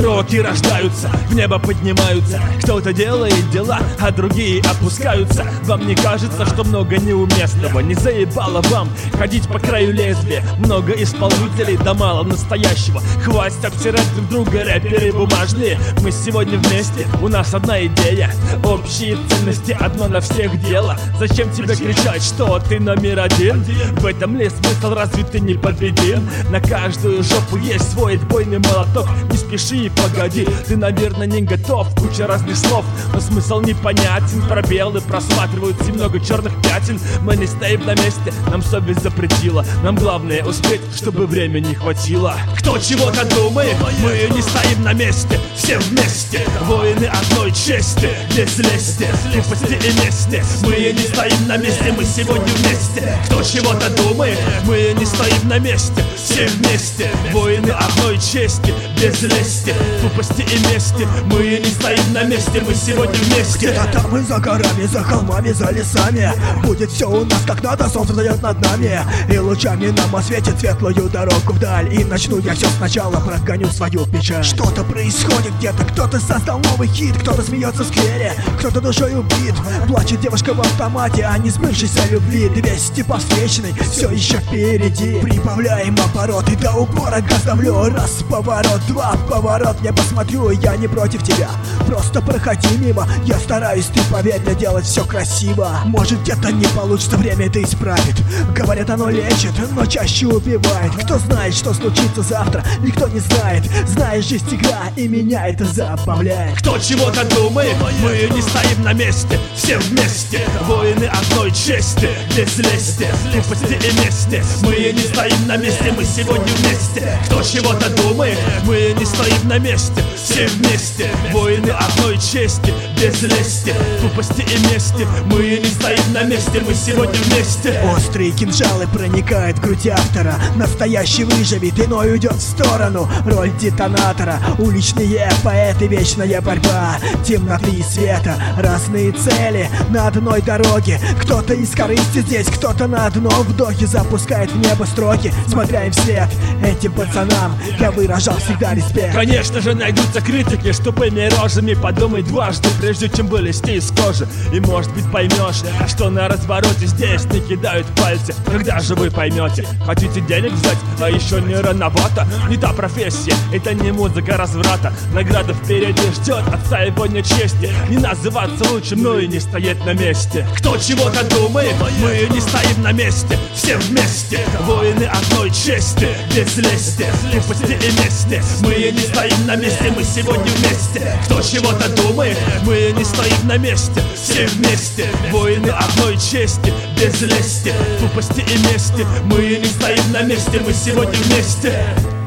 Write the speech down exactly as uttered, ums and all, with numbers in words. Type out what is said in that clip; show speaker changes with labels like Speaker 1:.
Speaker 1: Пророки рождаются, в небо поднимаются. Кто-то делает дела, а другие опускаются. Вам не кажется, что много неуместного? Не заебало вам ходить по краю лезвия? Много исполнителей, да мало настоящего. Хватит обсирать друг друга, рэперы бумажные. Мы сегодня вместе, у нас одна идея. Общие ценности, одно на всех дело. Зачем тебе кричать, что ты номер один? В этом ли смысл, разве ты не победим? На каждую жопу есть свой отбойный молоток. Не спеши и погоди, ты, наверное, не готов. Куча разных слов, но смысл непонятен. Пробелы просматриваются и много черных пятен. Мы не стоим на месте, нам совесть запретила. Нам главное успеть, чтобы времени хватило. Кто чего-то думает, мы не стоим на месте. Все вместе, воины одной чести. Без лести, тупости и мести. Мы не стоим на месте, мы сегодня вместе. Кто чего-то думает, мы не стоим на месте. Все вместе, воины одной чести. Без лести, тупости и мести. Мы не стоим на месте, мы сегодня вместе.
Speaker 2: Где-то там и за горами, за холмами, за лесами будет все у нас как надо, солнце встает над нами. И лучами нам осветит светлую дорогу вдаль. И начну я все сначала, прогоню свою печаль. Что-то происходит где-то, кто-то создал новый хит. Кто-то смеется в сквере, кто-то душой убит. Плачет девушка в автомате о несбывшейся любви. двести по встречной, все еще впереди. Прибавляем обороты, до упора газ давлю. Раз поворот, два поворот, не посмотрю, я не против тебя. Просто проходи мимо, я стараюсь, ты поверь мне, делать все красиво. Может где-то не получится, время это исправит. Говорят, оно лечит, но чаще убивает. Кто знает, что случится завтра, никто не знает. Знаешь, жизнь игра, и меня это забавляет.
Speaker 1: Кто чего-то думает, мы не стоим на месте. Все вместе, воины одной чести. Без лести, тупости и мести. Мы не стоим на месте, мы сегодня вместе. Кто чего-то думает, мы не стоим на месте. Все вместе, воины одной чести. Без лести, тупости и мести. Мы не стоим на месте, мы сегодня вместе.
Speaker 2: Острые кинжалы проникают в грудь автора. Настоящий выживет, иной уйдет в сторону. Роль детонатора, уличные поэты, вечная борьба. Темноты и света, разные цели на одной дороге. Кто-то из корысти здесь, кто-то на одном вдохе запускает в небо строки. Смотря им вслед, этим пацанам я выражал всегда респект.
Speaker 1: Конечно же найдутся критики с тупыми рожами. Подумай дважды, прежде чем вылезти из кожи. И может быть поймешь, что на развороте здесь не кидают пальцы. Когда же вы поймете? Хотите денег взять, а еще не рановато. Не та профессия, это не музыка разврата. Награда впереди ждет отстаивания чести. Не называться лучшим, но и не стоять на месте. Кто чего-то думает, мы не стоим на месте. Все вместе, воины одной чести. Без лести, тупости и мести. Мы не стоим на месте, мы сегодня вместе. Кто чего-то думает, мы не стоим на месте. Все вместе, воины одной чести. Без лести, тупости и мести. Мы не стоим на месте, мы сегодня вместе.